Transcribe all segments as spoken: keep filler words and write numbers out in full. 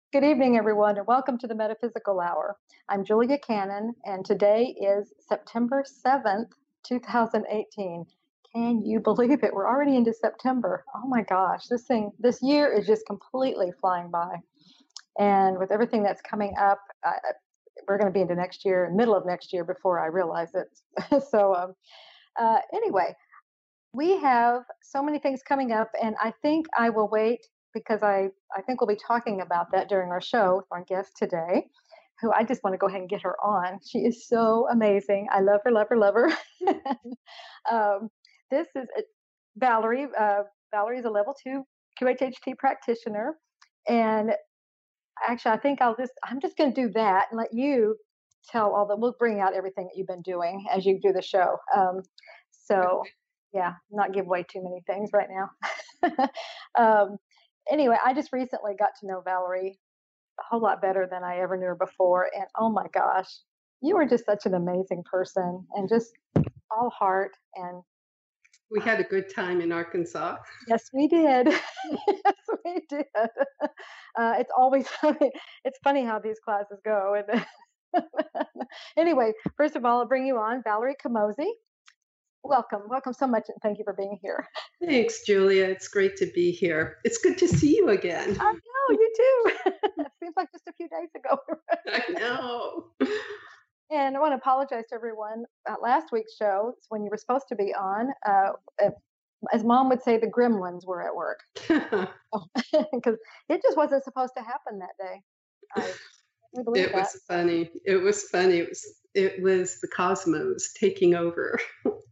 Good evening, everyone, and welcome to the Metaphysical Hour. I'm Julia Cannon, and today is September seventh, twenty eighteen. Can you believe it? We're already into September. Oh my gosh, this thing, this year is just completely flying by. And with everything that's coming up, I, we're going to be into next year, middle of next year before I realize it. so, um, uh, anyway, we have so many things coming up, and I think I will wait because I, I think we'll be talking about that during our show with our guest today, who I just want to go ahead and get her on. She is so amazing. I love her, love her, love her. um, this is uh, Valerie. Uh, Valerie is a level two Q H H T practitioner. And actually, I think I'll just, I'm just going to do that and let you tell all the, we'll bring out everything that you've been doing as you do the show. Um, so, yeah, not give away too many things right now. um, anyway, I just recently got to know Valerie a whole lot better than I ever knew her before. And oh my gosh, you are just such an amazing person and just all heart. And we had a good time in Arkansas. Yes, we did. yes, we did. Uh, it's always funny. It's funny how these classes go. And anyway, first of all, I'll bring you on, Valerie Camozzi. Welcome. Welcome so much, and thank you for being here. Thanks, Julia. It's great to be here. It's good to see you again. I know, you too. It seems like just a few days ago. I know. And I want to apologize to everyone. Uh, last week's show, when you were supposed to be on, uh, as Mom would say, the gremlins were at work. Because it just wasn't supposed to happen that day. I it was that. funny. It was funny. It was, it was the cosmos taking over.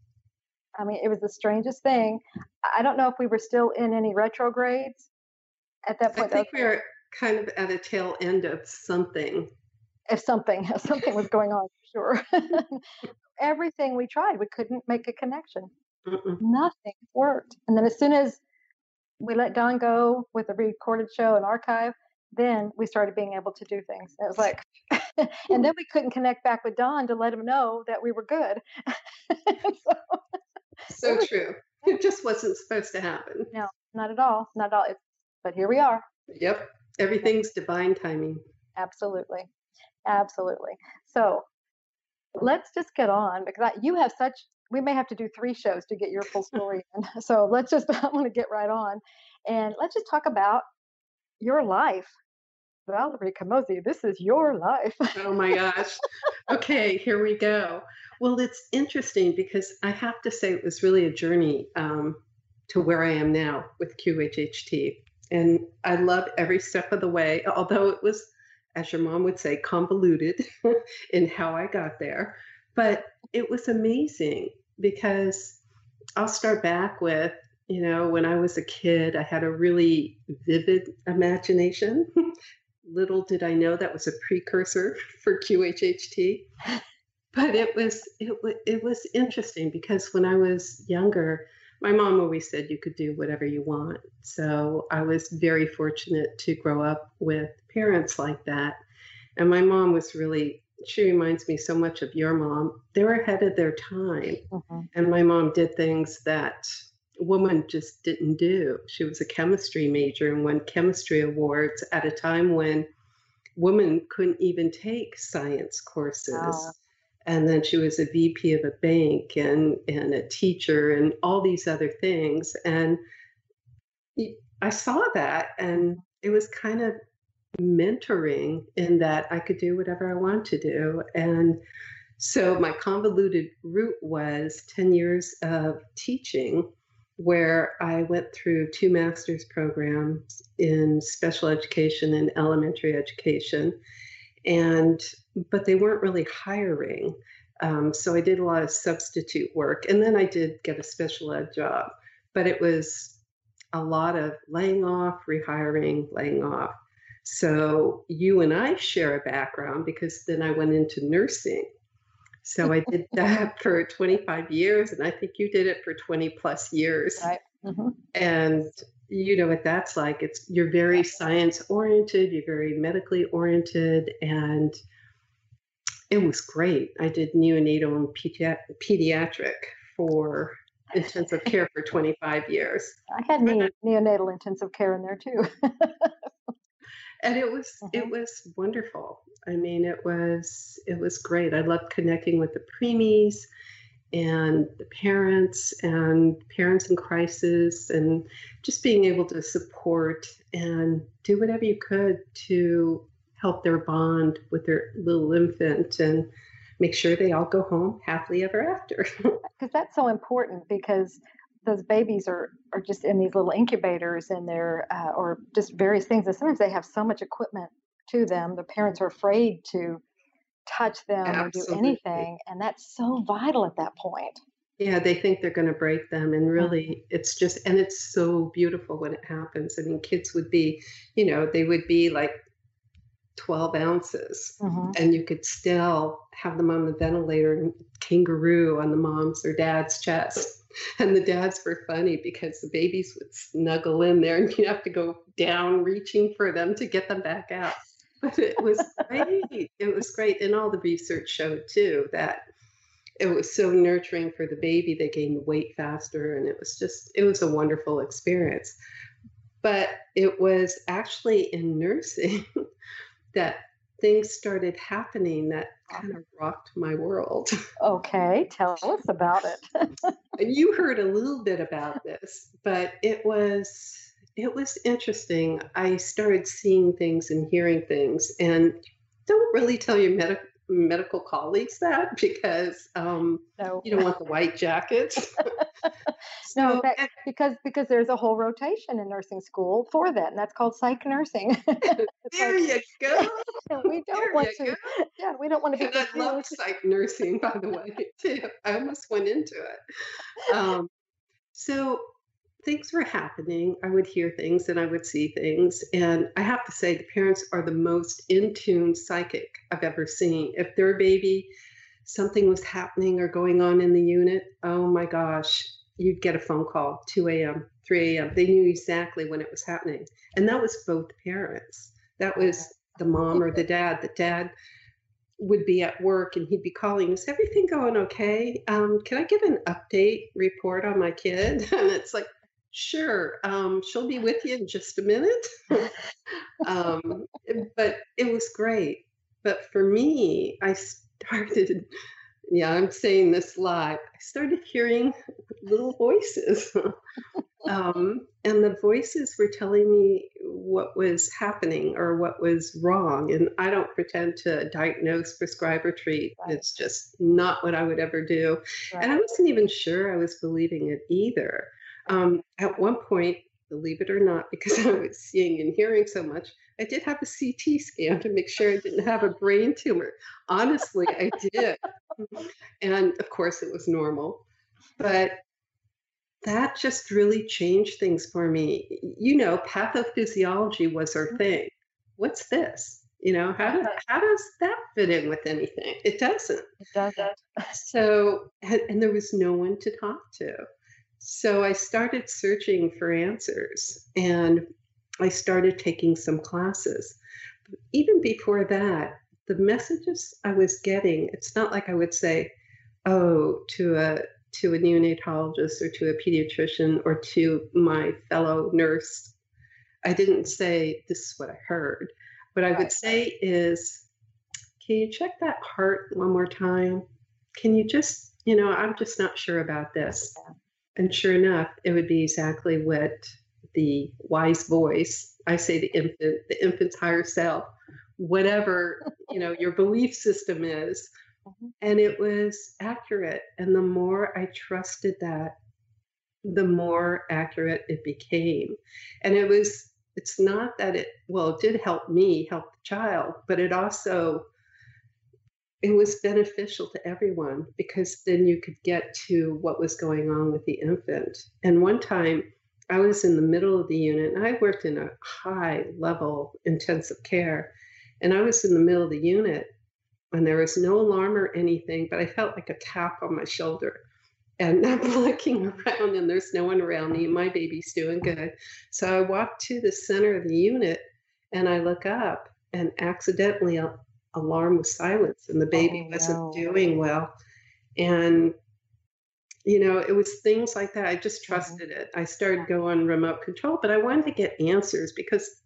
I mean, it was the strangest thing. I don't know if we were still in any retrogrades at that point. I think we were kind of at a tail end of something. If something, if something was going on, for sure. Everything we tried, we couldn't make a connection. Mm-mm. Nothing worked. And then as soon as we let Don go with the recorded show and archive, then we started being able to do things. It was like, and then we couldn't connect back with Don to let him know that we were good. so, so it was, true. It just wasn't supposed to happen. No, not at all. Not at all. It's, but here we are. Yep. Everything's yep. divine timing. Absolutely. Absolutely. So let's just get on because I, you have such, we may have to do three shows to get your full story in. So let's just, I want to get right on. And let's just talk about your life. Valerie Camozzi, this is your life. Oh my gosh. Okay, here we go. Well, it's interesting because I have to say it was really a journey um, to where I am now with Q H H T. And I loved every step of the way, although it was, as your mom would say, convoluted in how I got there. But it was amazing because I'll start back with, you know, when I was a kid, I had a really vivid imagination. Little did I know that was a precursor for Q H H T. But it was it, it was interesting because when I was younger, my mom always said you could do whatever you want. So I was very fortunate to grow up with parents like that. And my mom was really, she reminds me so much of your mom. They were ahead of their time. Mm-hmm. And my mom did things that a woman just didn't do. She was a chemistry major and won chemistry awards at a time when women couldn't even take science courses. Wow. And then she was a V P of a bank and, and a teacher and all these other things. And I saw that, and it was kind of mentoring in that I could do whatever I want to do. And so my convoluted route was ten years of teaching, where I went through two master's programs in special education and elementary education. And but they weren't really hiring. Um, so I did a lot of substitute work. And then I did get a special ed job. But it was a lot of laying off, rehiring, laying off. So you and I share a background because then I went into nursing. So I did that for twenty-five years, and I think you did it for twenty plus years. Right. Mm-hmm. And you know what that's like. It's you're very science oriented, you're very medically oriented, and it was great. I did neonatal and pedi- pediatric for intensive care for twenty-five years. I had ne- neonatal intensive care in there too. And it was it Hmm. was wonderful. I mean, it was it was great. I loved connecting with the preemies and the parents and parents in crisis and just being able to support and do whatever you could to help their bond with their little infant and make sure they all go home happily ever after. Because that's so important because those babies are are just in these little incubators and they're uh, or just various things. And sometimes they have so much equipment to them. The parents are afraid to touch them or do Absolutely. anything, and that's so vital at that point. Yeah, they think they're going to break them. And Mhm. really, it's just, and it's so beautiful when it happens. I mean, kids would be, you know, they would be like twelve ounces, Mhm. and you could still have them on the ventilator and kangaroo on the mom's or dad's chest. And the dads were funny because the babies would snuggle in there and you have to go down reaching for them to get them back out. But it was great. It was great. And all the research showed too that it was so nurturing for the baby. They gained weight faster, and it was just, it was a wonderful experience. But it was actually in nursing that things started happening that kind of rocked my world. Okay, tell us about it. And you heard a little bit about this, but it was it was interesting. I started seeing things and hearing things, and don't really tell your medic medical colleagues that because um, No, you don't want the white jackets. no, in So fact, and because because there's a whole rotation in nursing school for that, and that's called psych nursing. It's there like, you yeah, go. we don't There want you go. to, yeah, we don't want to be And I loved confused. psych nursing, by the way, too. I almost went into it. Um, So things were happening. I would hear things and I would see things. And I have to say, the parents are the most in tune psychic I've ever seen. If their baby, something was happening or going on in the unit, oh my gosh, you'd get a phone call two a m, three a m. They knew exactly when it was happening. And that was both parents. That was the mom or the dad. The dad would be at work and he'd be calling, is everything going okay? Um, can I get an update report on my kid? And it's like, sure, um, she'll be with you in just a minute. um, but it was great. But for me, I started, yeah, I'm saying this live, I started hearing little voices. Um, and the voices were telling me what was happening or what was wrong. And I don't pretend to diagnose, prescribe, or treat. Right, It's just not what I would ever do. And I right, wasn't even sure I was believing it either. right. Um, at one point, believe it or not, because I was seeing and hearing so much, I did have a C T scan to make sure I didn't have a brain tumor. Honestly, I did. And of course, it was normal. But that just really changed things for me. You know, pathophysiology was our Mhm. thing. What's this? You know, how does how does that fit in with anything? It doesn't. It doesn't. So, and, and there was no one to talk to. So I started searching for answers and I started taking some classes. Even before that, the messages I was getting, it's not like I would say, oh, to a to a neonatologist or to a pediatrician or to my fellow nurse. I didn't say this is what I heard. What I would Right. say is, can you check that heart one more time? Can you just, you know, I'm just not sure about this. And sure enough, it would be exactly what the wise voice, I say the infant, the infant's higher self, whatever, you know, your belief system is, Mhm. and it was accurate. And the more I trusted that, the more accurate it became. And it was, it's not that it, well, it did help me help the child, but it also, it was beneficial to everyone because then you could get to what was going on with the infant. And one time I was in the middle of the unit and I worked in a high level intensive care. And I was in the middle of the unit and there was no alarm or anything, but I felt like a tap on my shoulder. And I'm looking around and there's no one around me. My baby's doing good. So I walk to the center of the unit and I look up and accidentally a alarm was silenced and the baby Oh wasn't no. doing well. And, you know, it was things like that. I just Mhm. trusted it. I started going remote control, but I wanted to get answers because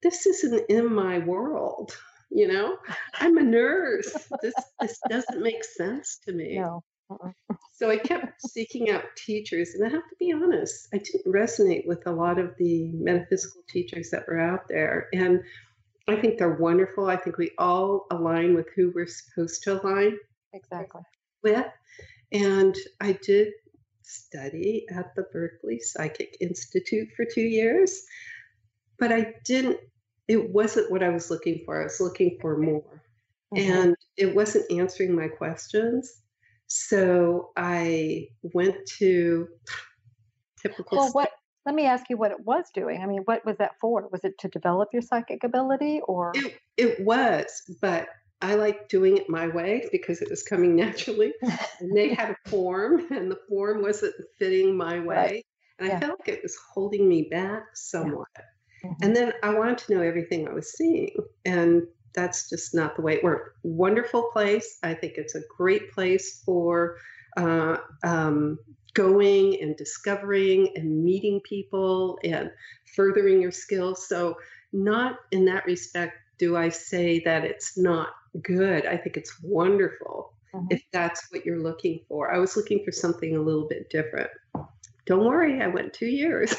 this isn't in my world. You know, I'm a nurse. This this doesn't make sense to me. No. Mm-mm. So I kept seeking out teachers, and I have to be honest, I didn't resonate with a lot of the metaphysical teachers that were out there. And I think they're wonderful. I think we all align with who we're supposed to align Exactly. with. And I did study at the Berkeley Psychic Institute for two years, but I didn't, it wasn't what I was looking for. I was looking for more. Hmm. And it wasn't answering my questions. So I went to typical Well, stuff. what, let me ask you what it was doing. I mean, what was that for? Was it to develop your psychic ability or? It, it was, but I like doing it my way because it was coming naturally. And they had a form, and the form wasn't fitting my Right. way. And I Yeah. felt like it was holding me back Yeah. somewhat. Hmm. And then I wanted to know everything I was seeing. And that's just not the way it worked. Wonderful place. I think it's a great place for uh, um, going and discovering and meeting people and furthering your skills. So, not in that respect do I say that it's not good. I think it's wonderful Hmm. if that's what you're looking for. I was looking for something a little bit different. Don't worry, I went two years.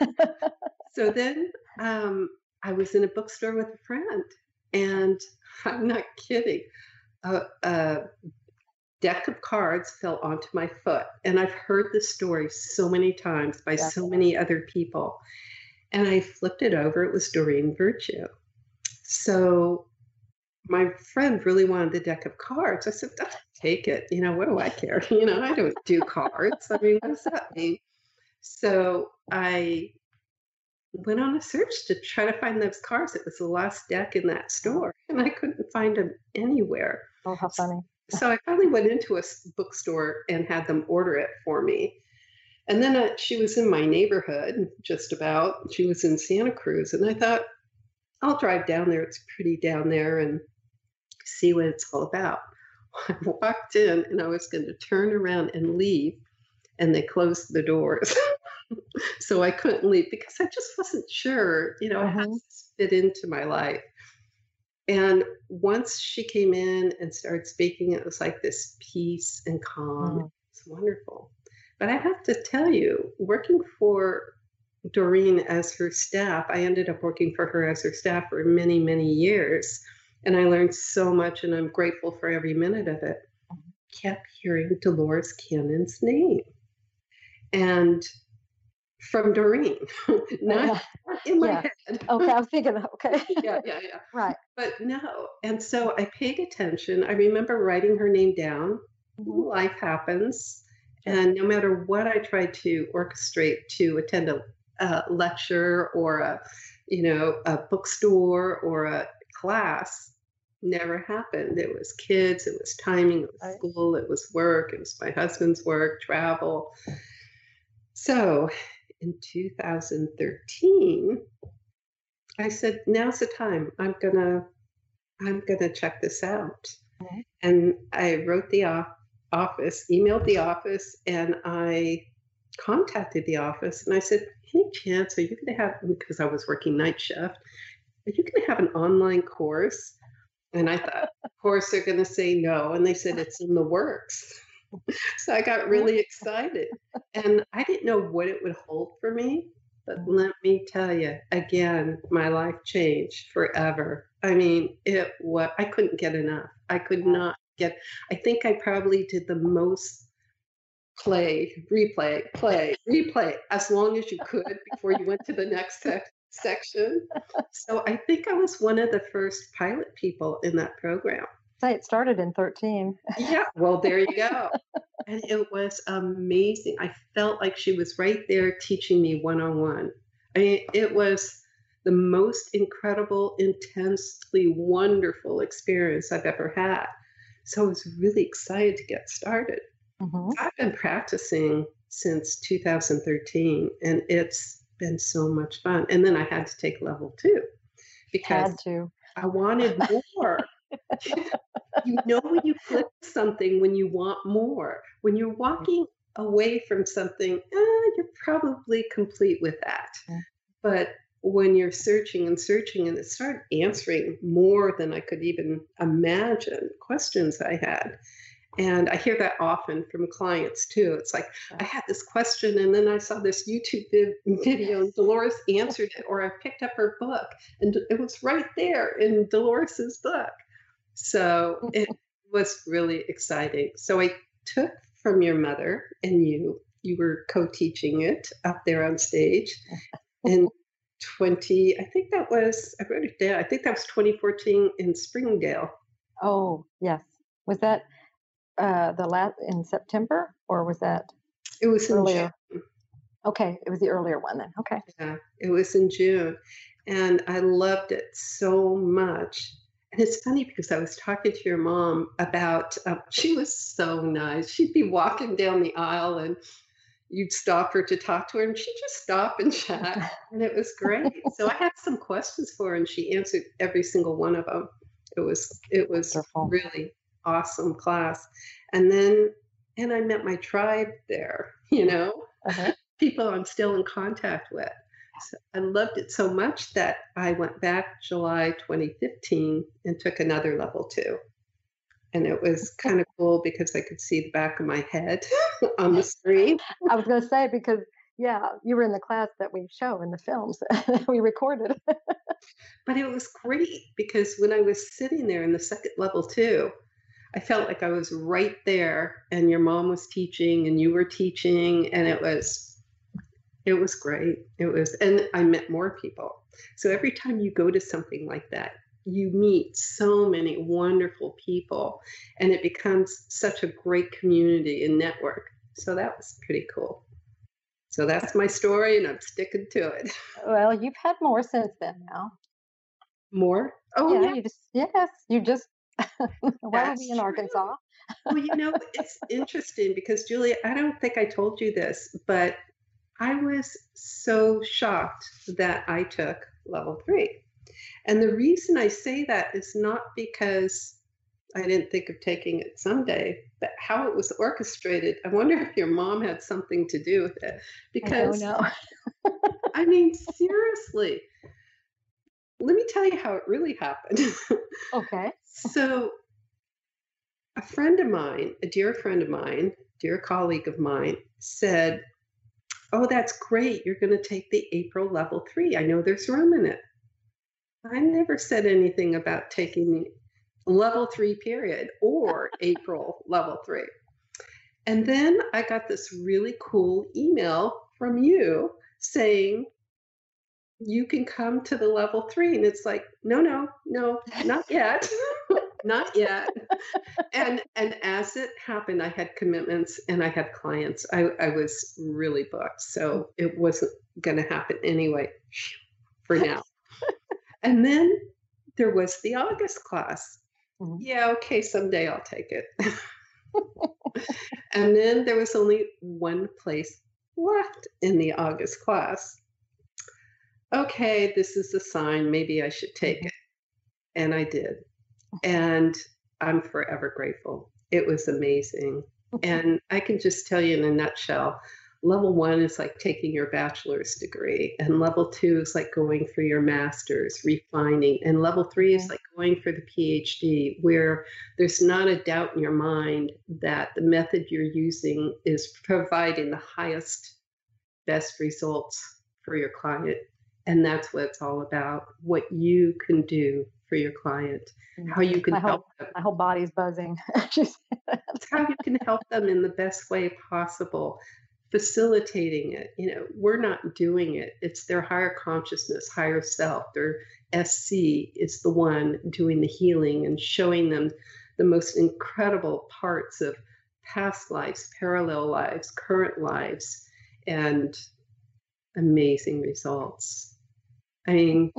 So then um, I was in a bookstore with a friend, and I'm not kidding. A, a deck of cards fell onto my foot, and I've heard this story so many times by Yeah. so many other people. And I flipped it over. It was Doreen Virtue. So my friend really wanted the deck of cards. I said, "Ah, take it. You know, what do I care? You know, I don't do cards. I mean, what does that mean?" So I went on a search to try to find those cars. It was the last deck in that Oh, store, and I couldn't find them anywhere. oh, how S- funny. So I finally went into a s- bookstore and had them order it for me. And then uh, she was in my neighborhood, just about. She was in Santa Cruz, and I thought, I'll drive down there. It's pretty down there and see what it's all about. I walked in, and I was going to turn around and leave, and they closed the doors. So I couldn't leave because I just wasn't sure, you know, how Hmm. does this fit into my life? And once she came in and started speaking, it was like this peace and calm. Mm. It's wonderful. But I have to tell you, working for Doreen as her staff, I ended up working for her as her staff for many, many years. And I learned so much, and I'm grateful for every minute of it. Kept hearing Dolores Cannon's name. And from Doreen, not Yeah. in my Yeah. head. Okay. I was thinking, okay. Yeah, yeah, yeah. Right. But no, and so I paid attention. I remember writing her name down. Hmm. Life happens, Sure. and no matter what I tried to orchestrate to attend a, a lecture or a, you know, a bookstore or a class, never happened. It was kids, it was timing, it was Right. school, it was work, it was my husband's work, travel. So in two thousand thirteen, I said, now's the time. I'm gonna I'm gonna check this out. Mhm. And I wrote the off- office, emailed the office, and I contacted the office and I said, any chance are you gonna have, because I was working night shift, are you gonna have an online course? And I thought, of course they're gonna say no. And they said it's in the works. So I got Mhm. really excited. And I didn't know what it would hold for me. But Mhm. let me tell you, again, my life changed forever. I mean, it was, I couldn't get enough. I could Wow. not get, I think I probably did the most play, replay, play, replay, as long as you could before you went to the next sec- section. So I think I was one of the first pilot people in that program. Say it started in thirteen. Yeah, well, there you go. And it was amazing. I felt like she was right there teaching me one on one. I mean, it was the most incredible, intensely wonderful experience I've ever had. So I was really excited to get started. Hmm. I've been practicing since two thousand thirteen, and it's been so much fun. And then I had to take level two because Had to. I wanted more. You know when you click something when you want more. When you're walking away from something, eh, you're probably complete with that. Mm. But when you're searching and searching, and it started answering more than I could even imagine questions I had. And I hear that often from clients too. It's like, I had this question, and then I saw this YouTube vid- video, and Dolores answered it, or I picked up her book, and it was right there in Dolores's book. So it was really exciting. So I took from your mother and you, you were co teaching it up there on stage in twenty, I think that was, I wrote it down, I think that was twenty fourteen in Springdale. Oh, yes. Was that uh, the last in September or was that It was in June. earlier? Okay, it was the earlier one then. Okay. Yeah, it was in June. And I loved it so much. And it's funny because I was talking to your mom about, uh, she was so nice. She'd be walking down the aisle and you'd stop her to talk to her, and she'd just stop and chat. And it was great. So I had some questions for her, and she answered every single one of them. It was, it was Wonderful. really awesome class. And then, and I met my tribe there, you know, Uh-huh. people I'm still in contact with. So I loved it so much that I went back July twenty fifteen and took another level two. And it was kind of cool because I could see the back of my head on the screen. I was going to say because yeah, you were in the class that we show in the films that we recorded. But it was great because when I was sitting there in the second level two, I felt like I was right there and your mom was teaching and you were teaching, and it was it was great. It was, and I met more people. So every time you go to something like that, you meet so many wonderful people, and it becomes such a great community and network. So that was pretty cool. So that's my story, and I'm sticking to it. Well, you've had more since then now. More? Oh, Yeah, yeah, you just yes, you just why were we that's in true. Arkansas? Well, you know, it's interesting because, Julia, I don't think I told you this, but I was so shocked that I took level three. And the reason I say that is not because I didn't think of taking it someday, but how it was orchestrated. I wonder if your mom had something to do with it. I don't Because, know. I mean, seriously, let me tell you how it really happened. Okay. So, a friend of mine, a dear friend of mine, dear colleague of mine, said, "Oh, that's great. You're going to take the April level three. I know there's room in it." I never said anything about taking level three, period, or April level three. And then I got this really cool email from you saying, "You can come to the level three." And it's like, no, no, no, not yet. Not yet. And and as it happened, I had commitments and I had clients. I, I was really booked. So it wasn't going to happen anyway for now. And then there was the August class. Mhm. Yeah, okay, someday I'll take it. And then there was only one place left in the August class. Okay, this is a sign. Maybe I should take Mhm. it. And I did. And I'm forever grateful. It was amazing. And I can just tell you in a nutshell, level one is like taking your bachelor's degree, and level two is like going for your master's, refining, and level three is Okay. like going for the PhD, where there's not a doubt in your mind that the method you're using is providing the highest, best results for your client. And that's what it's all about, what you can do for your client, Mm. how you can My help whole them. my whole body's buzzing. She said that. It's how you can help them in the best way possible, facilitating it. You know, we're not doing it. It's their higher consciousness, higher self. Their S C is the one doing the healing and showing them the most incredible parts of past lives, parallel lives, current lives, and amazing results. I mean,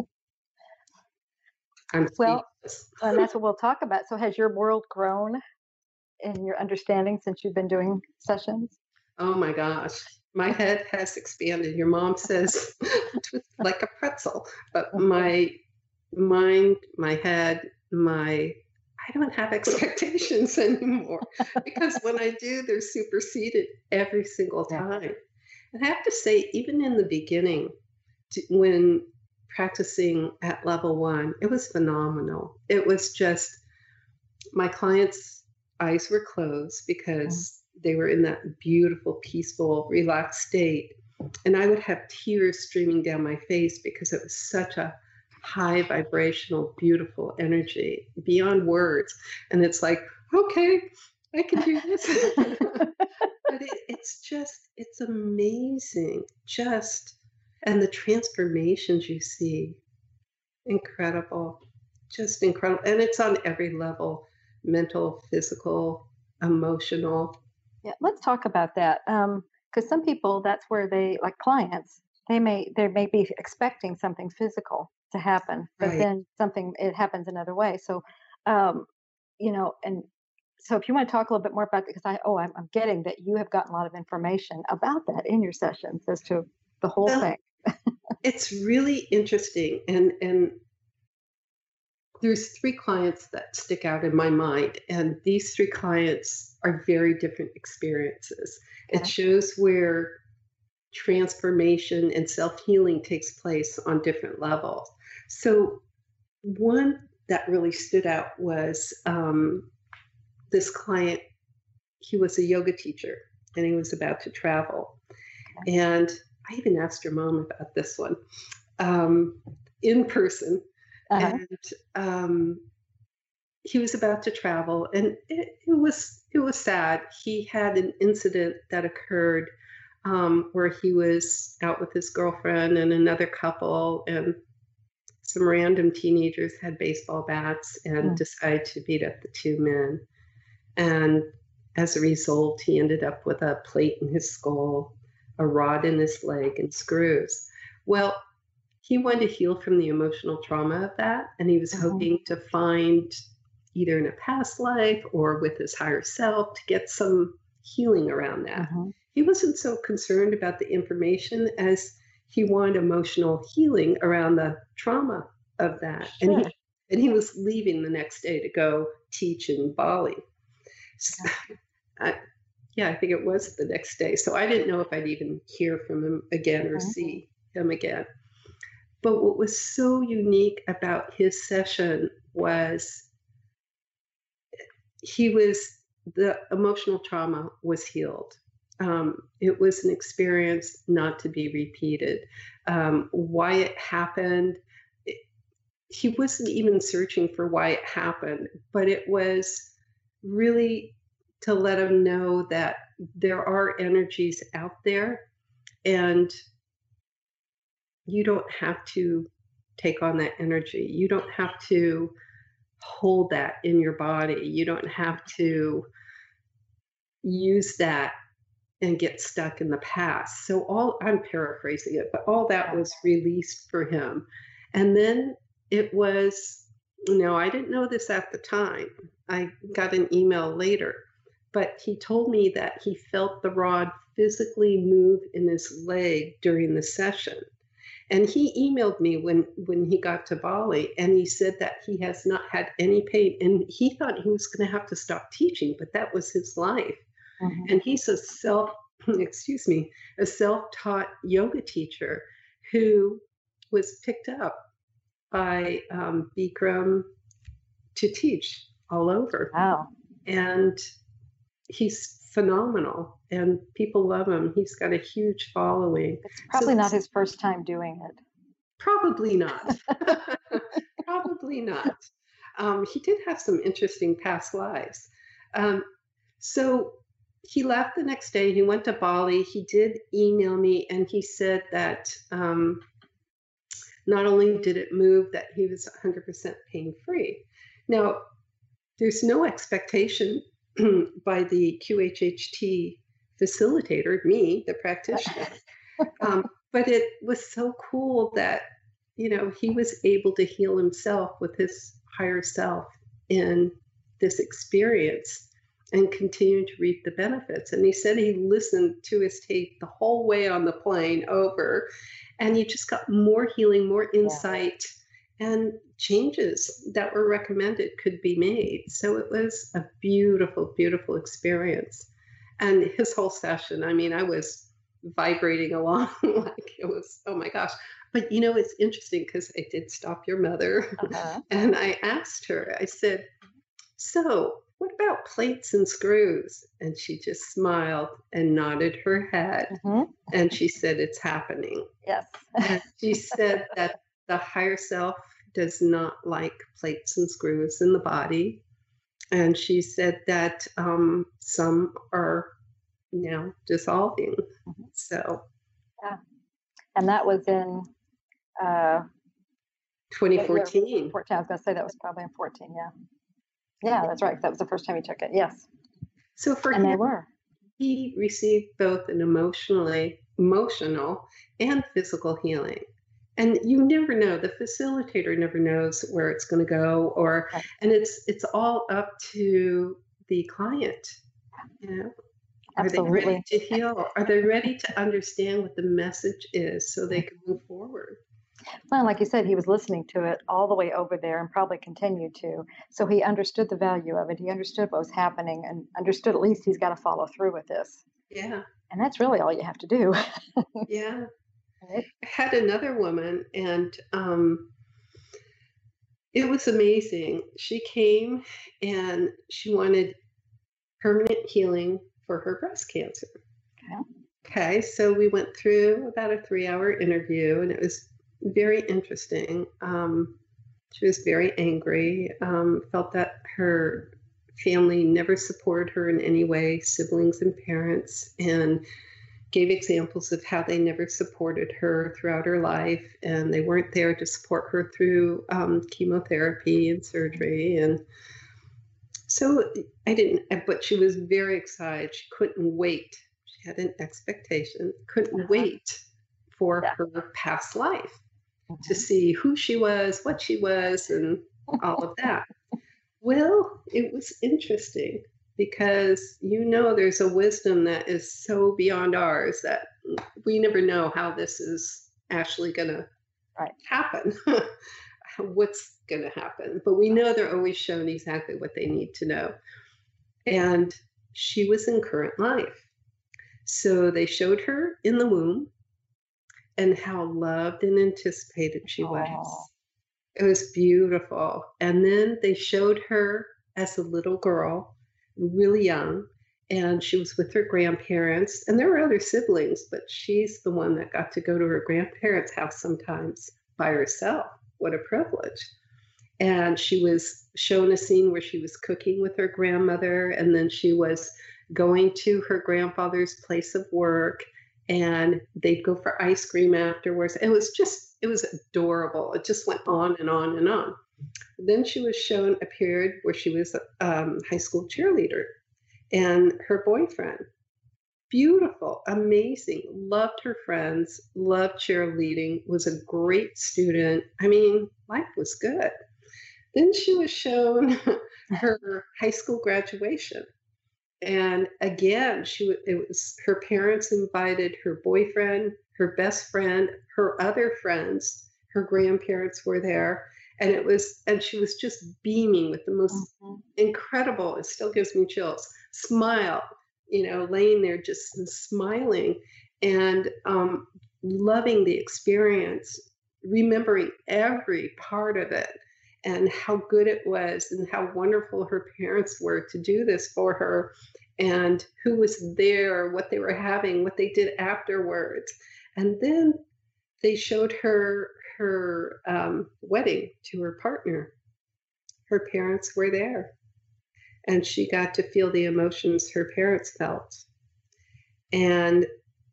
I'm Well, speechless. and that's what we'll talk about. So has your world grown in your understanding since you've been doing sessions? Oh my gosh. My head has expanded. Your mom says it's like a pretzel, but my mind, my head, my I don't have expectations anymore because when I do, they're superseded every single Yeah. time. And I have to say, even in the beginning, d- when practicing at level one, it was phenomenal. It was just my clients' eyes were closed Mm. because they were in that beautiful, peaceful, relaxed state. And I would have tears streaming down my face because it was such a high vibrational, beautiful energy beyond words. And it's like, okay, I can do this. But it, it's just, it's amazing. Just, and the transformations you see, incredible, just incredible. And it's on every level, mental, physical, emotional. Yeah, let's talk about that. Um, because some people, that's where they, like clients, they may they may be expecting something physical to happen, but Right. then something it happens another way. So, um, you know, and so if you want to talk a little bit more about, because I oh I'm, I'm getting that you have gotten a lot of information about that in your sessions as to the whole Well, thing. it's really interesting. And and there's three clients that stick out in my mind, and these three clients are very different experiences. It Okay. shows where transformation and self-healing takes place on different levels. So one that really stood out was um, this client. He was a yoga teacher and he was about to travel. Okay. And I even asked your mom about this one um, in person. Uh-huh. And um, he was about to travel, and it, it was it was sad. He had an incident that occurred um, where he was out with his girlfriend and another couple, and some random teenagers had baseball bats and Mm. decided to beat up the two men. And as a result, he ended up with a plate in his skull, a rod in his leg, and screws. Well, he wanted to heal from the emotional trauma of that, and he was Mhm. hoping to find either in a past life or with his higher self to get some healing around that. Mhm. He wasn't so concerned about the information as he wanted emotional healing around the trauma of that. And he Sure. and he was leaving the next day to go teach in Bali. S- Okay. I, yeah, I think it was the next day. So I didn't know if I'd even hear from him again or Mhm. see him again. But what was so unique about his session was he was the emotional trauma was healed. Um, it was an experience not to be repeated. Um, why it happened, it, he wasn't even searching for why it happened, but it was really to let him know that there are energies out there and you don't have to take on that energy. You don't have to hold that in your body. You don't have to use that and get stuck in the past. So all I'm paraphrasing it, but all that Yeah. was released for him. And then it was, you know, I didn't know this at the time. I got an email later, but he told me that he felt the rod physically move in his leg during the session. And he emailed me when when he got to Bali, and he said that he has not had any pain, and he thought he was going to have to stop teaching, but that was his life. Mhm. And he's a self, excuse me, a self-taught yoga teacher who was picked up by um, Bikram to teach all over. Wow. And he's phenomenal, and people love him. He's got a huge following. It's So probably not this his first time doing it. probably not. Probably not. Um, he did have some interesting past lives. Um, so he left the next day. He went to Bali. He did email me, and he said that um, not only did it move, that he was one hundred percent pain free. Now, there's no expectation by the Q H H T facilitator, me, the practitioner, um, but it was so cool that, you know, he was able to heal himself with his higher self in this experience and continue to reap the benefits. And he said he listened to his tape the whole way on the plane over, and he just got more healing, more Yeah. insight, and changes that were recommended could be made. So it was a beautiful, beautiful experience. And his whole session, I mean, I was vibrating along like it was, oh my gosh. But you know, it's interesting because I did stop your mother Uh-huh. and I asked her, I said, "So, what about plates and screws?" And she just smiled and nodded her head. Hmm. And she said, "It's happening." Yes. And she said that the higher self does not like plates and screws in the body. And she said that um, some are now dissolving. Mhm. So Yeah. And that was in uh, yeah, yeah, twenty fourteen. fourteen. I was going to say that was probably in fourteen. Yeah. Yeah, that's right. 'Cause that was the first time he took it. Yes. So for And they him, were. he received both an emotionally emotional and physical healing. And you never know, the facilitator never knows where it's going to go, or Right. and it's it's all up to the client. You know, are they ready Absolutely. to heal? Are they ready to understand what the message is so they can move forward? Well, like you said, he was listening to it all the way over there and probably continued to. So he understood the value of it. He understood what was happening and understood at least he's got to follow through with this. Yeah, And that's really all you have to do. yeah. Right? I had another woman, and um, it was amazing. She came and she wanted permanent healing for her breast cancer. Okay. Okay, so we went through about a three hour interview, and it was very interesting. Um, she was very angry, um, felt that her family never supported her in any way, siblings and parents, and gave examples of how they never supported her throughout her life, and they weren't there to support her through um, chemotherapy and surgery. And so I didn't, but she was very excited. She couldn't wait. She had an expectation, couldn't Uh-huh. wait for Yeah. her past life to Mhm. see who she was, what she was, and all of that. Well, it was interesting because you know there's a wisdom that is so beyond ours that we never know how this is actually going to Right. happen, what's going to happen. But we know they're always shown exactly what they need to know. And she was in current life. So they showed her in the womb and how loved and anticipated she Oh, was. It was beautiful. And then they showed her as a little girl, really young, and she was with her grandparents. And there were other siblings, but she's the one that got to go to her grandparents' house sometimes by herself. What a privilege. And she was shown a scene where she was cooking with her grandmother, and then she was going to her grandfather's place of work, and they'd go for ice cream afterwards. It was just, it was adorable. It just went on and on and on. Then she was shown a period where she was a um, high school cheerleader, and her boyfriend, beautiful, amazing, loved her friends, loved cheerleading, was a great student. I mean, life was good. Then she was shown her high school graduation. And again, she wa- it was her parents invited her boyfriend, her best friend, her other friends, her grandparents were there, and it was and she was just beaming with the most mhm. incredible, it still gives me chills, smile, you know, laying there just smiling and um, loving the experience, remembering every part of it and how good it was and how wonderful her parents were to do this for her and who was there, what they were having, what they did afterwards. And then they showed her her um, wedding to her partner. Her parents were there, and she got to feel the emotions her parents felt. And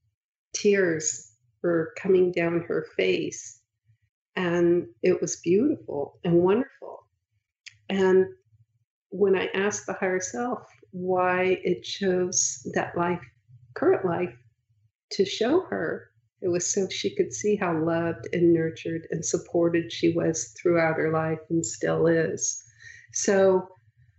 tears were coming down her face. And it was beautiful and wonderful. And when I asked the higher self why it chose that life, current life, to show her, it was so she could see how loved and nurtured and supported she was throughout her life and still is. So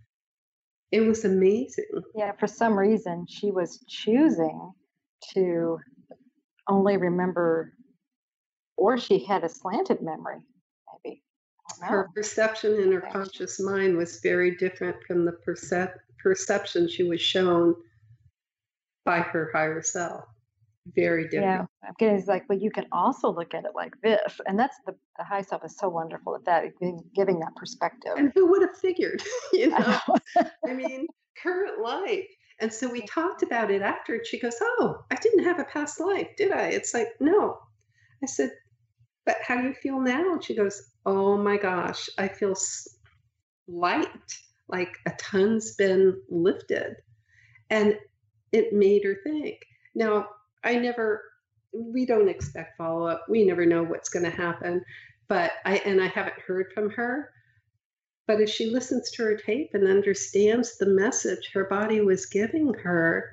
it was amazing. Yeah, for some reason, she was choosing to only remember, or she had a slanted memory, maybe. I don't Her know. perception in her Okay. conscious mind was very different from the percep- perception she was shown by her higher self. very Yeah, different. I'm getting it's like, but you can also look at it like this, and that's the the high self is so wonderful at that, giving giving that perspective. And who would have figured, you I know? know. I mean, current life. And so we talked about it after, and she goes, "Oh, I didn't have a past life, did I?" It's like, "No." I said, "But how do you feel now?" And she goes, "Oh my gosh, I feel s- light, like a ton's been lifted." And it made her think. Now, I never, we don't expect follow up. We never know what's going to happen. But I, and I haven't heard from her. But if she listens to her tape and understands the message her body was giving her,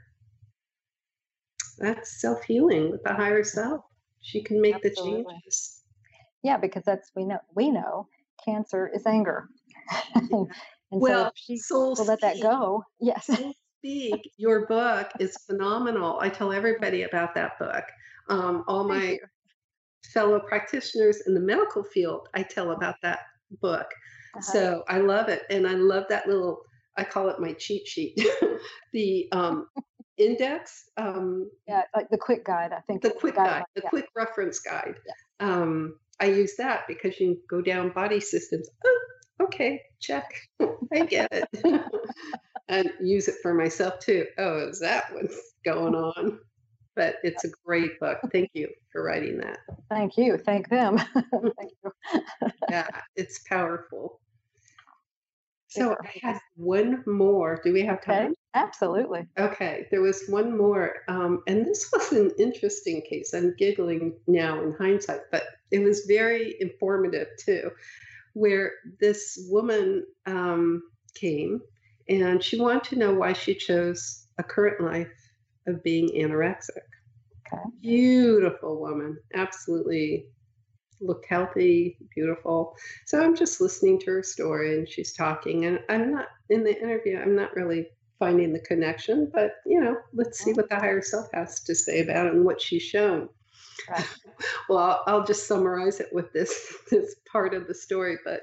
that's self healing with the higher self. She can make the Absolutely. changes. Yeah, because that's we know we know cancer is anger. Yeah. And so if Well, she Soul will let that Speak, go, yes. Soul Speak, your book is phenomenal. I tell everybody about that book. Um, all Thank my you. fellow practitioners in the medical field, I tell about that book. Uh-huh. So I love it. And I love that little, I call it my cheat sheet, the um, index, um, Yeah, like the quick guide, I think the it's the quick guide, guideline. the Yeah, quick reference guide. yeah. Um, I use that because you can go down body systems. Oh, okay, check. I get it. And use it for myself too. Oh, is that what's going on? But it's a great book. Thank you for writing that. Thank you. Thank them. Thank you. Yeah, it's powerful. So Super. I had one more. Do we have Okay. time? Absolutely. Okay, there was one more, um, and this was an interesting case. I'm giggling now in hindsight, but it was very informative too, where this woman um, came and she wanted to know why she chose a current life of being anorexic. Okay. Beautiful woman, absolutely looked healthy, beautiful. So I'm just listening to her story and she's talking, and I'm not in the interview, I'm not really finding the connection, but you know, let's see Mm, what the higher self has to say about it and what she's shown. right. Well, I'll, I'll just summarize it with this this part of the story, but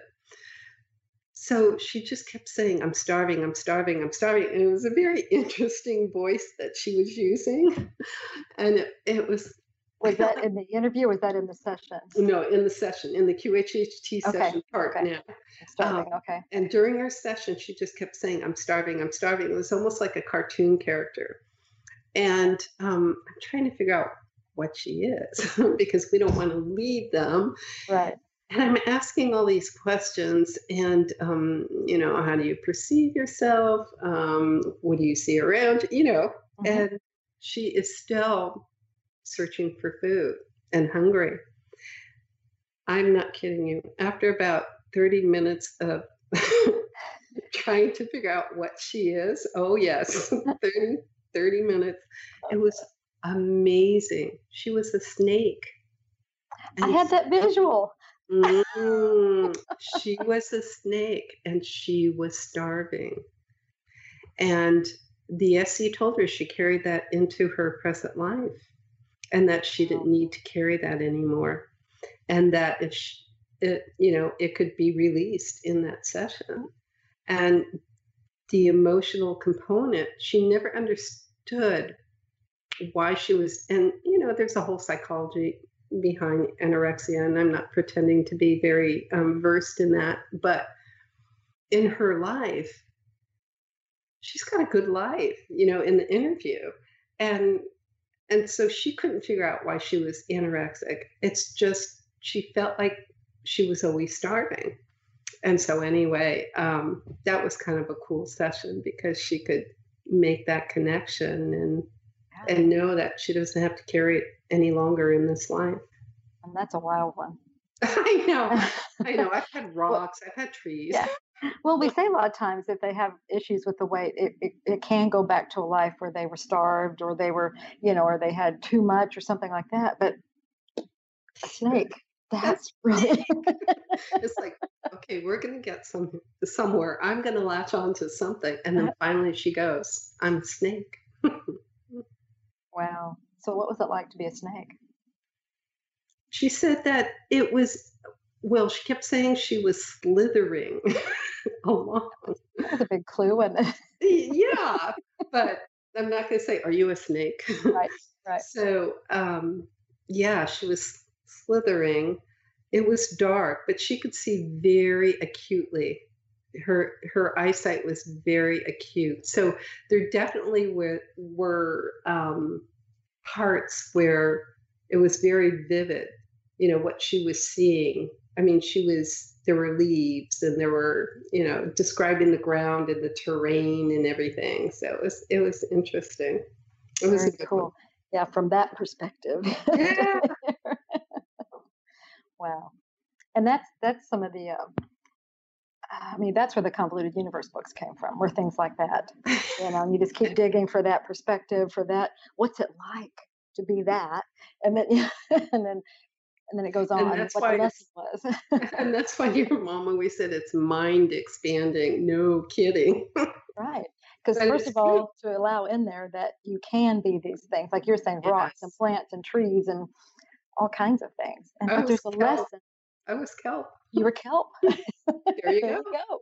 so she just kept saying, "I'm starving, I'm starving, I'm starving." And it was a very interesting voice that she was using. And it, it was, I Was felt that like, in the interview or was that in the session? no, in the session, in the Q H H T Okay. session part Okay. now. I'm Um, starving. Okay. and during our session, she just kept saying, "I'm starving, I'm starving." It was almost like a cartoon character. And um, I'm trying to figure out what she is because we don't want to lead them. Right. And I'm asking all these questions, and um, you know, how do you perceive yourself? Um, what do you see around? You know, Hmm. and she is still searching for food and hungry. I'm not kidding you. After about thirty minutes of trying to figure out what she is, oh yes, thirty, thirty minutes, it was amazing. She was a snake, I and had that visual. mm, she was a snake and she was starving. And the S C told her she carried that into her present life and that she didn't need to carry that anymore. And that if she, it, you know, it could be released in that session. And the emotional component, she never understood why she was, and you know, there's a whole psychology behind anorexia, and I'm not pretending to be very um, versed in that, but in her life, she's got a good life, you know, in the interview, and and so she couldn't figure out why she was anorexic. It's just she felt like she was always starving, and so anyway, um, that was kind of a cool session because she could make that connection and Yeah. and know that she doesn't have to carry it any longer in this life. And that's a wild one. I know. I know. I've had Well, rocks, I've had trees. yeah. Well, we say a lot of times if they have issues with the weight, it, it, it can go back to a life where they were starved or they were, you know, or they had too much or something like that. But a snake, That's that's really, it's like, okay, we're gonna get some somewhere. I'm gonna latch on to something. And then finally she goes, I'm a snake. wow. So, what was it like to be a snake? She said that it was, well, she kept saying she was slithering along. That was a big clue, wasn't it? Yeah, but I'm not gonna say, "Are you a snake?" Right. Right. So, um, yeah, she was slithering. It was dark, but she could see very acutely. Her her eyesight was very acute. So there definitely were were um, parts where it was very vivid. You know what she was seeing. I mean, she was there were leaves and there were you know describing the ground and the terrain and everything. So it was it was interesting. It was a Very good one. cool. Yeah, from that perspective. Yeah. Wow. And that's that's some of the uh, I mean, that's where the convoluted universe books came from, where things like that, you know, and you just keep digging for that perspective, for that. What's it like to be that? And then, yeah, and then, and then it goes And on that's what the why lesson it's was. and that's why your mom always said it's mind expanding. No kidding. Right. Because But first it's of true. all, to allow in there that you can be these things, like you're saying, rocks and Yes. plants and trees and all kinds of things. And I but was there's a kelp. lesson. I was kelp. You were kelp. There you There go. you go.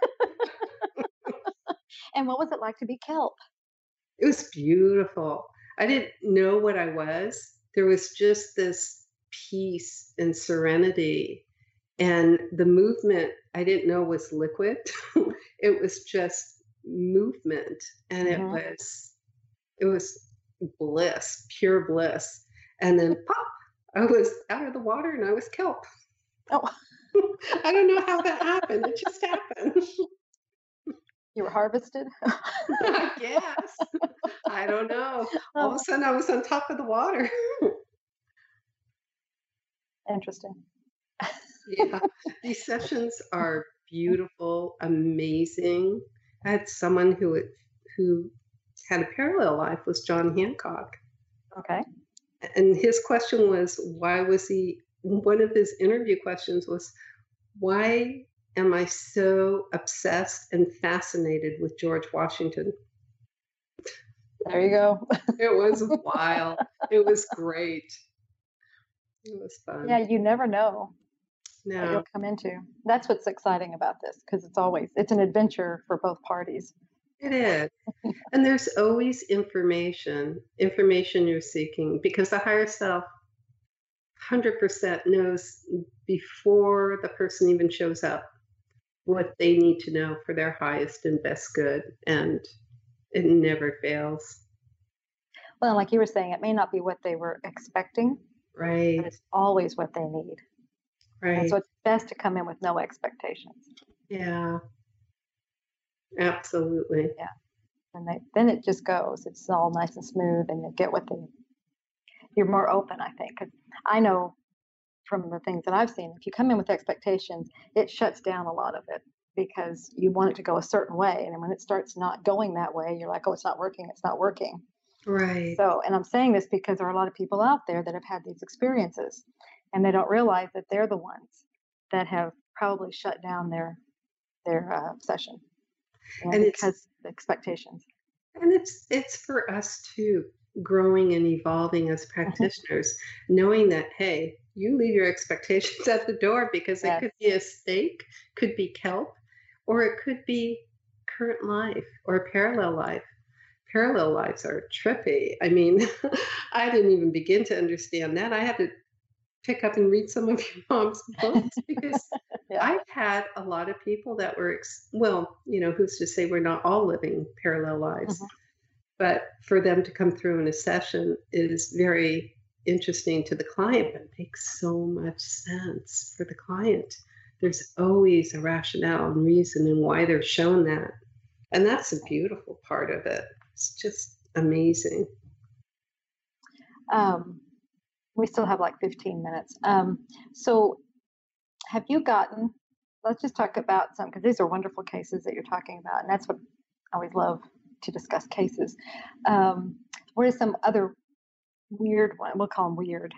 And what was it like to be kelp? It was beautiful. I didn't know what I was. There was just this peace and serenity. And the movement I didn't know was liquid. It was just movement. And it Hmm. was it was bliss, pure bliss. And then pop, I was out of the water and I was kelp. Oh, I don't know how that happened. It just happened. you were harvested. I guess. I don't know. All of a Oh, sudden I was on top of the water. interesting. Yeah. These sessions are beautiful, amazing. I had someone who had- who had a parallel life was John Hancock. Okay. And his question was, why was he one of his interview questions was, why am I so obsessed and fascinated with George Washington? There you go. It was wild. It was great. It was Yeah, fun. you never know what you'll No, come into. That's what's exciting about this because it's always it's an adventure for both parties. it is. And there's always information, information you're seeking because the higher self one hundred percent knows before the person even shows up what they need to know for their highest and best good. And it never fails. Well, like you were saying, it may not be what they were expecting, but Right, it's always what they need. And so right. it's best to come in with no expectations. Yeah, absolutely. Yeah. And they, then it just goes. It's all nice and smooth and you get what they you're more open, I think. 'Cause I know from the things that I've seen, if you come in with expectations, it shuts down a lot of it because you want it to go a certain way. And when it starts not going that way, you're like, oh, it's not working, it's not working. Right. So, and I'm saying this because there are a lot of people out there that have had these experiences and they don't realize that they're the ones that have probably shut down their their uh, session, you know, And it's because the expectations. and it's it's for us too, growing and evolving as Mhm. practitioners, knowing that, hey, you leave your expectations at the door because it Yes. could be a steak, could be kelp, or it could be current life or parallel life. Parallel lives are trippy. I mean, I didn't even begin to understand that. I had to pick up and read some of your mom's books because Yeah. I've had a lot of people that were, ex- well, you know, who's to say we're not all living parallel lives, Hmm. but for them to come through in a session is very interesting to the client, but it makes so much sense for the client. There's always a rationale and reason and why they're shown that. And that's the beautiful part of it. It's just amazing. Um, we still have like fifteen minutes. Um, so, have you gotten, let's just talk about some, because these are wonderful cases that you're talking about. And that's what I always love to discuss cases. Um, what are some other weird one? We'll call them weird.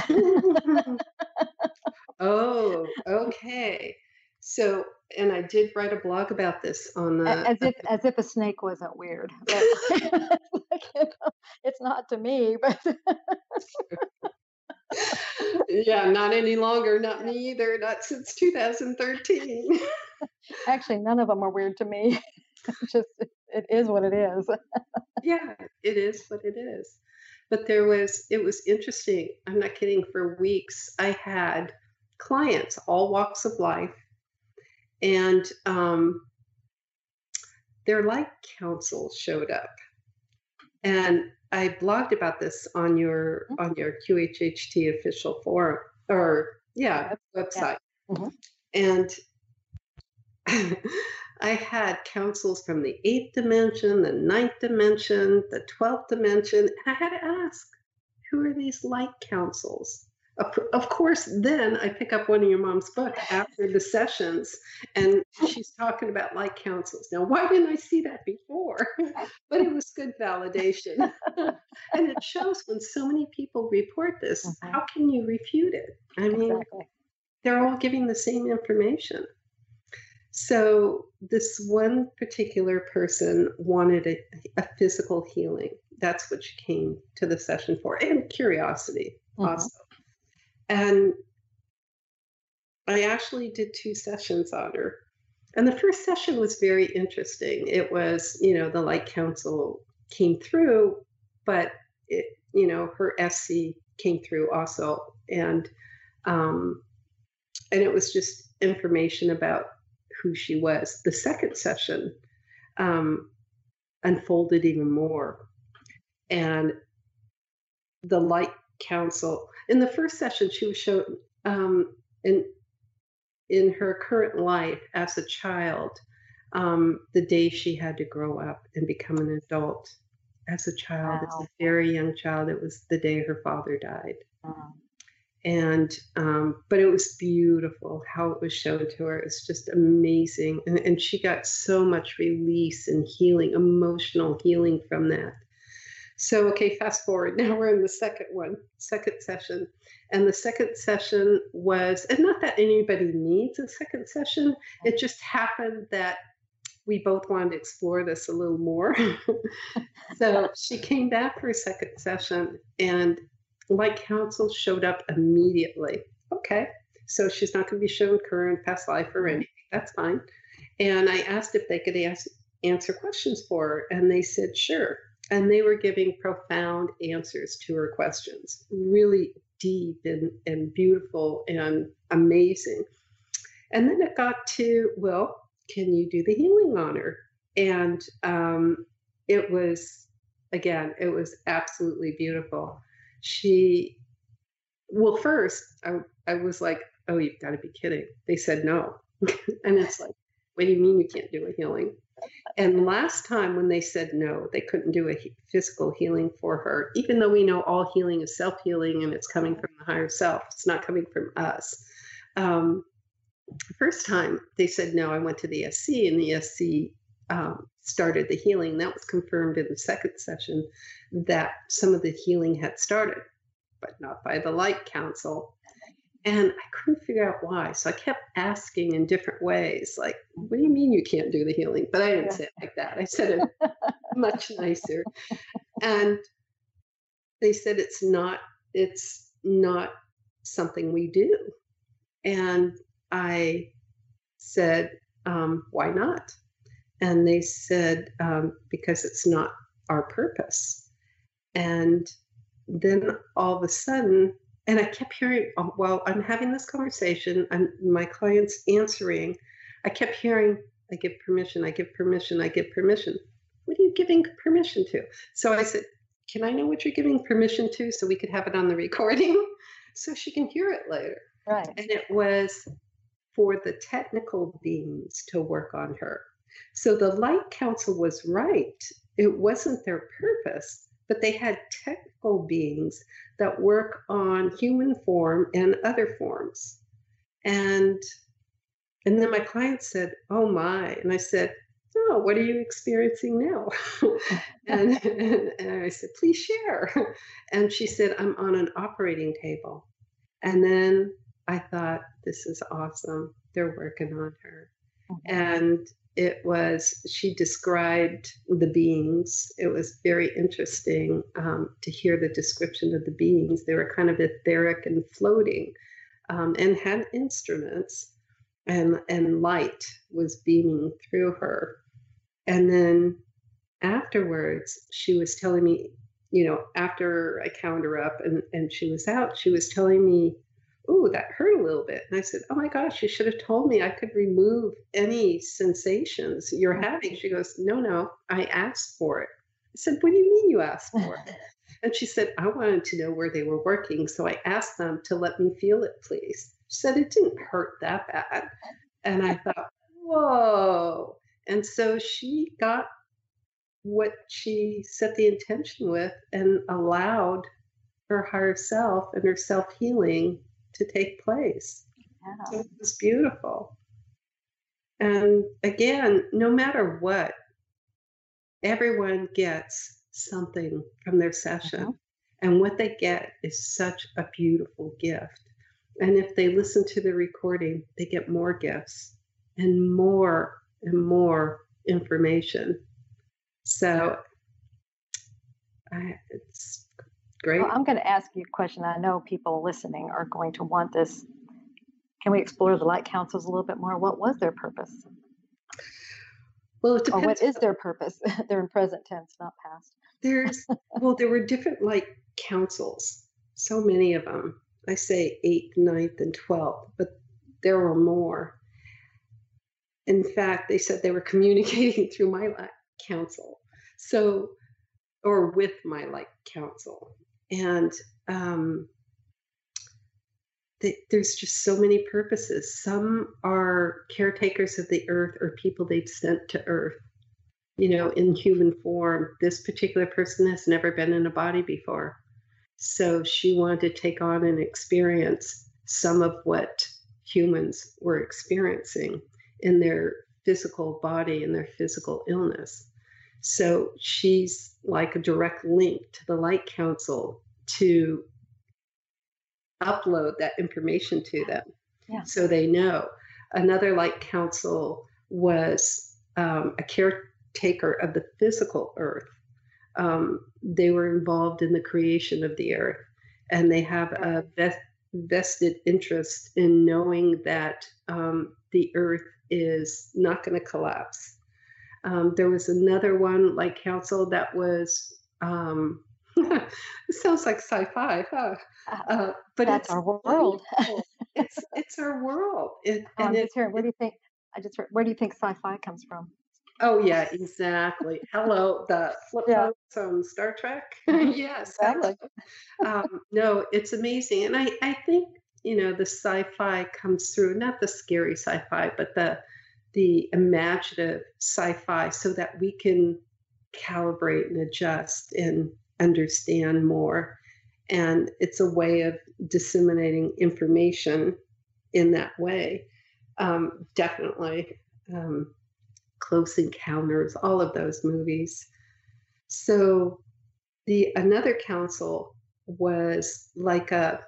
Oh, okay. So, and I did write a blog about this on the. As if as if a snake wasn't weird. But like, you know, it's not to me, but Yeah, not any longer. Not yeah. me either. Not since two thousand thirteen. Actually, none of them are weird to me. It's just it, it is what it is. Yeah, it is what it is. But there was it was interesting. I'm not kidding. For weeks, I had clients, all walks of life, and um, their light council showed up. And I blogged about this on your Mhm. on your Q H H T official forum, or yeah, Yep. Yeah. website. Hmm. And I had councils from the eighth dimension, the ninth dimension, the twelfth dimension. And I had to ask, who are these light councils? Of, of course, then I pick up one of your mom's book after the sessions, and she's talking about light councils. Now, why didn't I see that before? But it was good validation. And it shows when so many people report this, Hmm. how can you refute it? I mean, Exactly. they're all giving the same information. So this one particular person wanted a, a physical healing. That's what she came to the session for, and curiosity Hmm. also. And I actually did two sessions on her. And the first session was very interesting. It was, you know, the light council came through, but it, you know, her S C came through also. And um, and it was just information about who she was. The second session um, unfolded even more. And the light council, in the first session, she was shown um, in, in her current life as a child, um, the day she had to grow up and become an adult. As a child, as a Wow. very young child, it was the day her father died. Wow. And um, but it was beautiful how it was shown to her. It's just amazing, and, and she got so much release and healing, emotional healing from that. So okay, fast forward. Now we're in the second one, second session, and the second session was, and not that anybody needs a second session. It just happened that we both wanted to explore this a little more. So she came back for a second session, and light council showed up immediately. Okay, so she's not going to be shown current, past life, or Mhm. anything. That's fine. And I asked if they could ask, answer questions for her, and they said sure. And they were giving profound answers to her questions, really deep and, and beautiful and amazing. And then it got to, well, can you do the healing on her? And um, it was, again, it was absolutely beautiful. She, well, first, I, I was like, oh, you've got to be kidding. They said no. And it's like, what do you mean you can't do a healing? And last time when they said no, they couldn't do a he- physical healing for her, even though we know all healing is self healing and it's coming from the higher self, it's not coming from us. Um, First time they said no, I went to the S C, and the S C um, started the healing. That was confirmed in the second session that some of the healing had started, but not by the light council. And I couldn't figure out why. So I kept asking in different ways, like, what do you mean you can't do the healing? But I didn't Yeah. say it like that. I said it much nicer. And they said it's not, it's not something we do. And I said, um, why not? And they said, um, because it's not our purpose. And then all of a sudden, and I kept hearing, uh, while I'm having this conversation, and my client's answering, I kept hearing, I give permission, I give permission, I give permission. What are you giving permission to? So I said, can I know what you're giving permission to so we could have it on the recording so she can hear it later? Right. And it was for the technical beings to work on her. So the Light Council was right. It wasn't their purpose, but they had technical beings that work on human form and other forms. And and then my client said, "Oh my!" And I said, "Oh, what are you experiencing now?" and, and and I said, "Please share." And she said, "I'm on an operating table." And then I thought, this is awesome. They're working on her. Mhm. And it was, she described the beings. It was very interesting um, to hear the description of the beings. They were kind of etheric and floating um, and had instruments, and, and light was beaming through her. And then afterwards, she was telling me, you know, after I counted her up and, and she was out, she was telling me, "Ooh, that hurt a little bit." And I said, "Oh my gosh, you should have told me I could remove any sensations you're having." She goes, "No, no, I asked for it." I said, "What do you mean you asked for it?" And she said, "I wanted to know where they were working, so I asked them to let me feel it, please." She said, "It didn't hurt that bad." And I thought, whoa. And so she got what she set the intention with and allowed her higher self and her self healing to take place. So Yeah. it was beautiful. And again, no matter what, everyone gets something from their Mhm. session. And what they get is such a beautiful gift. And if they listen to the recording, they get more gifts and more and more information. So I, it's Well, great. I'm going to ask you a question. I know people listening are going to want this. Can we explore the light councils a little bit more? What was their purpose? Well, it Or what depends. is their purpose? They're in present tense, not past. There's, well, there were different like councils, so many of them. I say eighth, ninth, and twelfth, but there were more. In fact, they said they were communicating through my light council. So, or with my light council. And um, th- there's just so many purposes. Some are caretakers of the earth or people they've sent to earth, you know, in human form. This particular person has never been in a body before. So she wanted to take on and experience some of what humans were experiencing in their physical body and their physical illness. So she's like a direct link to the Light Council to upload that information to them Yeah. so they know. Another Light Council was um, a caretaker of the physical earth. Um, they were involved in the creation of the earth, and they have a ves- vested interest in knowing that um, the earth is not going to collapse. Um, there was another one like council that was. Um, it sounds like sci-fi, huh? Uh, Uh, but that's it's our world. wonderful. It's it's our world, it, Oh, and I'm it, just hearing. Where it do you think? I just heard, where do you think sci-fi comes from? Oh, yeah, exactly. Hello, the flip Yeah. phones on Star Trek. Hmm. Yes, hello. Exactly. Um, no, it's amazing, and I I think, you know, the sci-fi comes through, not the scary sci-fi, but the the imaginative sci-fi so that we can calibrate and adjust and understand more, and it's a way of disseminating information in that way. Um, definitely. Um Close Encounters, all of those movies. So the another council was like a,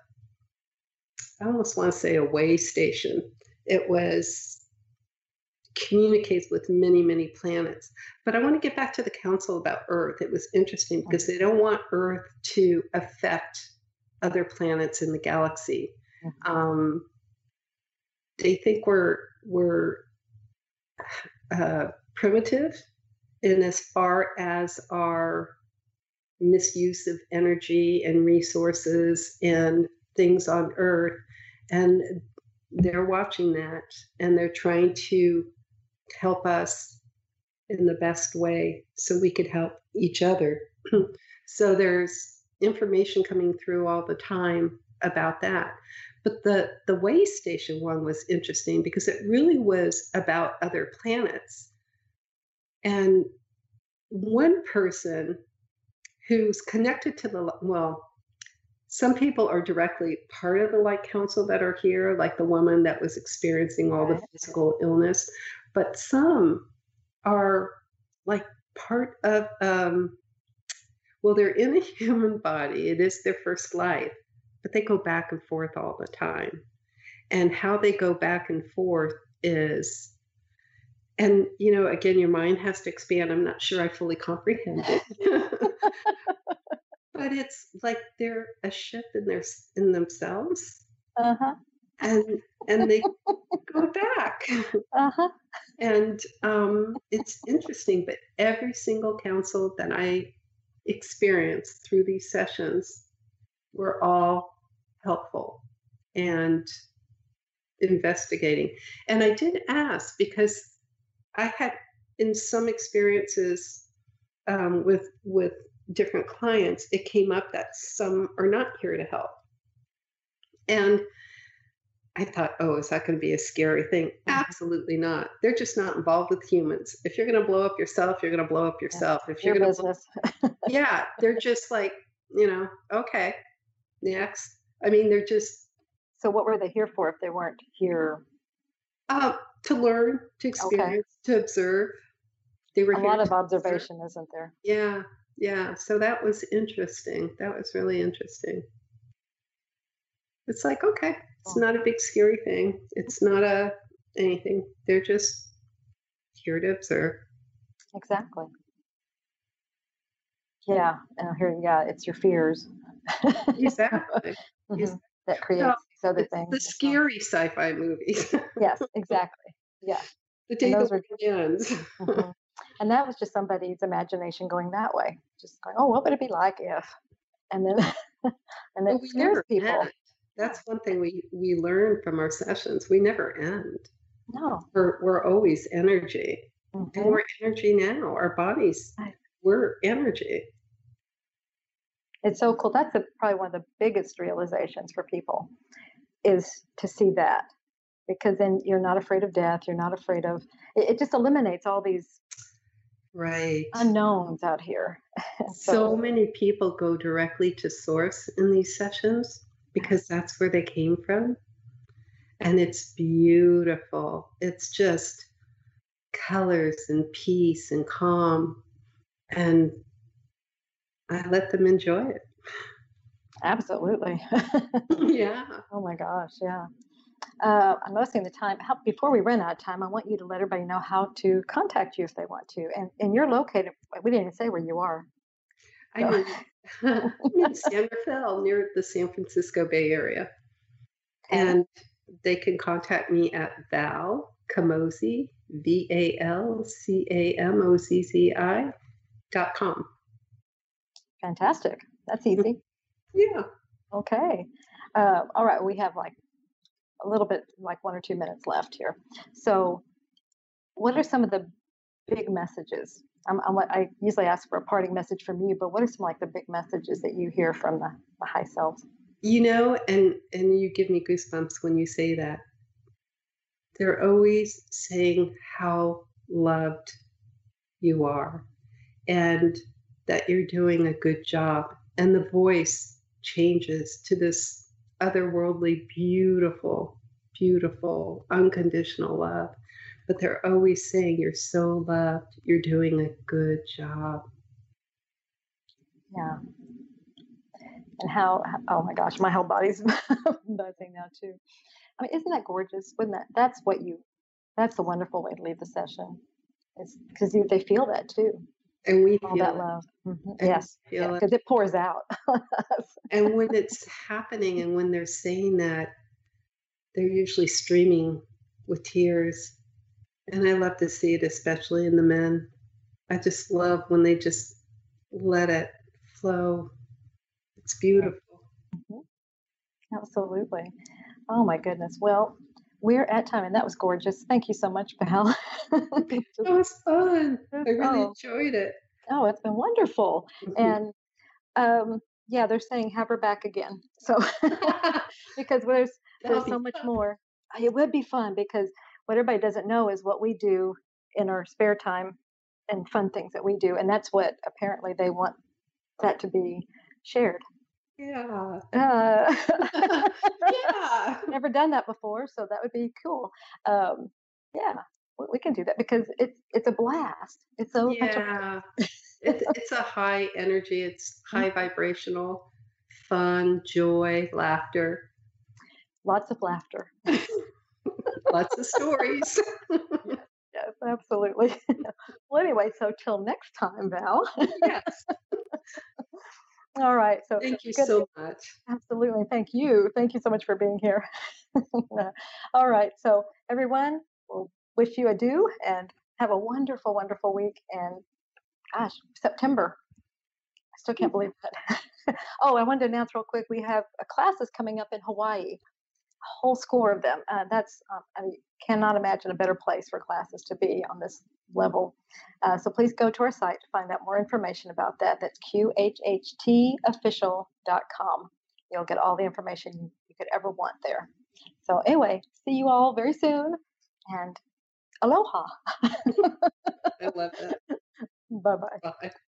I almost want to say a way station. It was communicates with many, many planets. But I want to get back to the council about Earth. It was interesting because they don't want Earth to affect other planets in the galaxy. Mhm. Um, they think we're we're uh, primitive in as far as our misuse of energy and resources and things on earth, and they're watching that and they're trying to help us in the best way so we could help each other. So there's information coming through all the time about that. But the the way station one was interesting because it really was about other planets. And one person who's connected to the, well, some people are directly part of the Light Council that are here, like the woman that was experiencing all the Right. physical illness, but some are like part of, um, well, they're in a human body. It is their first life, but they go back and forth all the time. And how they go back and forth is, and you know, again, your mind has to expand. I'm not sure I fully comprehend it. But it's like they're a ship in their in themselves, Uh-huh. and and they go back. Uh-huh. And um, it's interesting, but every single council that I experienced through these sessions were all helpful and investigating. And I did ask because I had, in some experiences um, with with different clients, it came up that some are not here to help, and I thought, oh, is that going to be a scary thing? Mhm. Absolutely not. They're just not involved with humans. If you're going to blow up yourself, you're going to blow up Yeah. yourself. If you're Your going to, blow, business. yeah, they're just like, you know, okay, next. I mean, they're just So what were they here for if they weren't here? uh, to learn, to Okay. experience, to observe. They were A here lot of to observe. observation, isn't there? Yeah, yeah. So that was interesting. That was really interesting. It's like, okay, it's Oh, not a big scary thing. It's not a anything. They're just here to observe. exactly. Yeah. And here, yeah, it's your fears. Exactly. Yes. Mhm. That Well, creates these other it's the things. So, scary sci-fi movies. yes, exactly. Yeah. The And day the those are, world ends. mhm. And that was just somebody's imagination going that way. Just going, oh, what would it be like if? And then, and But it we scares never people. end. That's one thing we we learn from our sessions. We never end. No. We're we're always energy. And Hmm. we're energy now. Our bodies, we're energy. It's so cool. That's the, probably one of the biggest realizations for people is to see that because then you're not afraid of death. You're not afraid of it. It just eliminates all these Right. unknowns out here. So So, many people go directly to source in these sessions because yes, that's where they came from. And it's beautiful. It's just colors and peace and calm. And I let them enjoy it. absolutely. Yeah. Oh my gosh, yeah. Uh, I'm noticing the time. How, before we run out of time, I want you to let everybody know how to contact you if they want to. And and you're located. We didn't even say where you are. I'm So in I'm in San Rafael near the San Francisco Bay Area. okay, And they can contact me at Val Camozzi, V A L C A M O Z Z I dot com. fantastic. That's easy. Yeah. Okay. Uh, all right. We have like a little bit, like one or two minutes left here. So, what are some of the big messages? I'm, I'm, I usually ask for a parting message from you, but what are some like the big messages that you hear from the, the high selves? You know, and and you give me goosebumps when you say that. They're always saying how loved you are and that you're doing a good job. And the voice changes to this otherworldly, beautiful, beautiful, unconditional love. But they're always saying, you're so loved, you're doing a good job. Yeah. And how, oh my gosh, my whole body's buzzing now too. I mean, isn't that gorgeous? Wouldn't that, that's what you, that's the wonderful way to leave the session is because they feel that too. And we All feel that it. love. Hmm. And we Yes. Yeah. feel it. Because it pours out. And when it's happening and when they're saying that, they're usually streaming with tears. And I love to see it, especially in the men. I just love when they just let it flow. It's beautiful. Mhm. Absolutely. Oh my goodness. Well, we're at time, and that was gorgeous. Thank you so much, Val. It Just, was fun. I just- really oh, enjoyed it. oh, it's been wonderful. And um, yeah, they're saying have her back again. So because there's That'll there's be so much fun. more. It would be fun because what everybody doesn't know is what we do in our spare time and fun things that we do, and that's what apparently they want that to be shared. Yeah. Uh, Yeah. never done that before, so that would be cool. Um, yeah, we, we can do that because it's it's a blast. It's so much a Yeah. It's it's a high energy, it's mm, high vibrational, fun, joy, laughter, lots of laughter. lots of stories. Yes, yes, absolutely. Well, anyway, so till next time, Val. Yes. All right, so Thank you good. so much. Absolutely, thank you. Thank you so much for being here. All right, so everyone, we'll wish you adieu and have a wonderful, wonderful week. And gosh, September. still can't believe that. Oh, I wanted to announce real quick, we have uh, classes coming up in Hawaii, a whole score of them. Uh, that's um, I cannot imagine a better place for classes to be on this level. Uh, so please go to our site to find out more information about that. That's Q H H T official dot com. You'll get all the information you could ever want there. So anyway, see you all very soon, and aloha. I love that. Bye bye. Bye.